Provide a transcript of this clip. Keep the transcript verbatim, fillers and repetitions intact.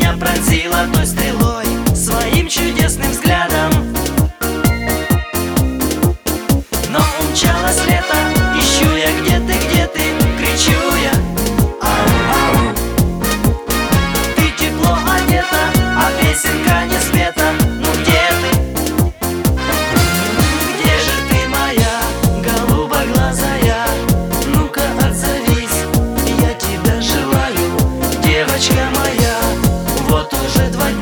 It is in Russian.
меня пронзила той стрелой своим чудесным взглядом. Но умчалось лето, ищу я, где ты, где ты, кричу я. Ау, ау. Ты тепло одета, а песенка не спета. Ну где ты? Где же ты, моя голубоглазая? Ну-ка отзовись, я тебя желаю, девочка моя. Вот уже два